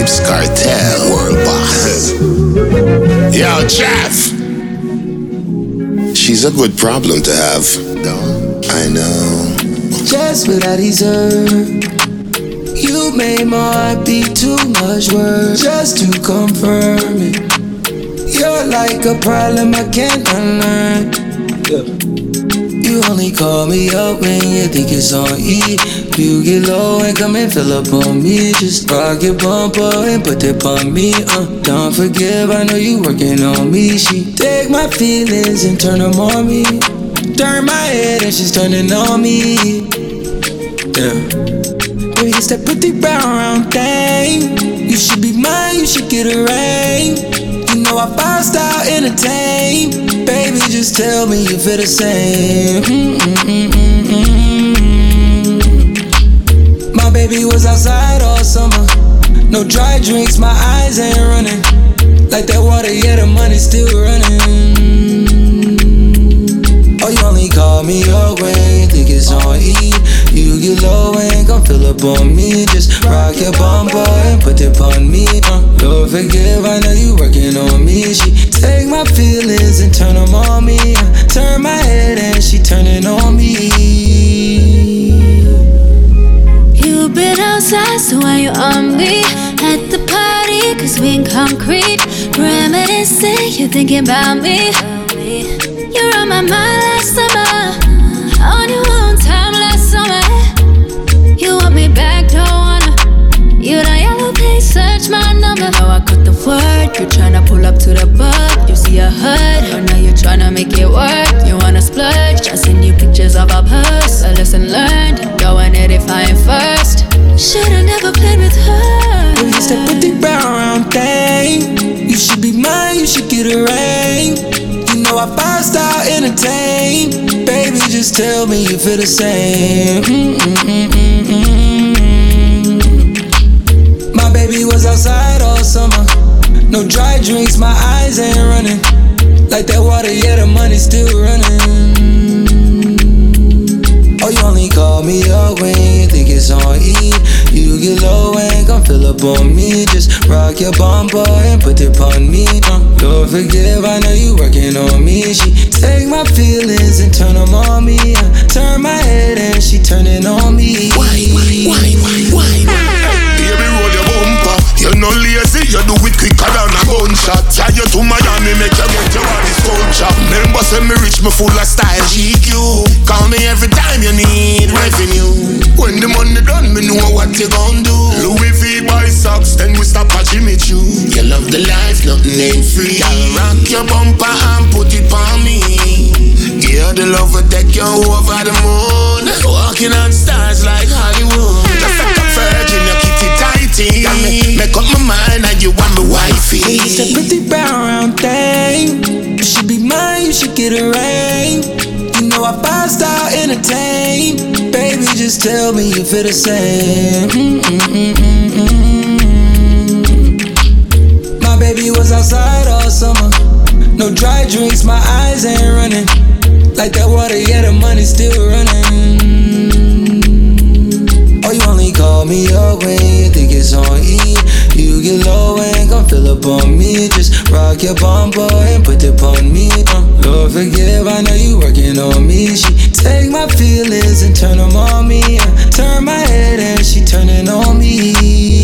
Vybz Kartel, world boss. Yo, Jeff. She's a good problem to have. I know. Just what I deserve. You made my heart beat too much work just to confirm it. You're like a problem I can't unlearn. You only call me up when you think it's on E. You get low and come and fill up on me. Just rock your bumper and put it on me. Don't forgive, I know you working on me. She take my feelings and turn them on me. Turn my head and she's turning on me. Yeah. Baby, it's that pretty brown thing. You should be mine, you should get a ring. You know I five-style entertain. Baby, just tell me you feel the same. My baby was outside all summer. No dry drinks, my eyes ain't running. Like that water, yeah, the money's still running. Oh, you only call me up when you think it's on E. You get low and come fill up on me. Just rock your bumper and put it on me. Lord forgive, I know you working on me. She take my feelings and turn them on me. Turn my head and she turning on me. You been outside, so why you on me? At the party, cause we in concrete. Reminiscing, you thinking about me. You're on my mind last summer. On your own time last summer. You want me back, don't wanna. You the yellow page, search my number. Now I cut the word, you tryna pull up to the bud. You see a hood, but now you tryna make it work. You wanna splurge, I send you pictures of our purse. A lesson learned, going edifying first. Should've never played with her. Baby, it's that pretty brown thing. You should be mine, you should get a ring. You know I five-style entertain. Baby, just tell me you feel the same. My baby was outside all summer. No dry drinks, my eyes ain't running. Like that water, yeah, the money's still running. Oh, you only call me up when you think it's on E. You get low and come fill up on me. Just rock your bumper and put it on me. Lord forgive, I know you working on me. She take my feelings and turn them on me. Turn my head and she turning on me. Why? Baby, roll your bumper. You're not lazy, you do it quicker than a gunshot. Fly you to Miami, make you get your body culture. Remember, say me rich, me full of style. GQ, call me every time you need revenue. When the money done, me know what you gon' do. Louis V buy socks, then we stop at Jimmy Choo. You love the life, nothing ain't free. I'll rock your bumper and put it on me. Yeah, the love will take you over the moon. Walking on stars like Hollywood. Just like a virgin, you kitty tighty. Make up my mind and you want me wifey. It's that pretty brown thing. You should be mine, you should get a ring. You know I five-style entertain. Baby, just tell me you feel the same. My baby was outside all summer. No dry drinks, my eyes ain't running. Like that water, yeah, the money's still running. Oh, you only call me up when you think it's on E. You get low and come fill up on me. Just rock your bumper and put it on me. Lord forgive, I know you working on me. She take my feelings and turn them on me. Turn my head and she turning on me.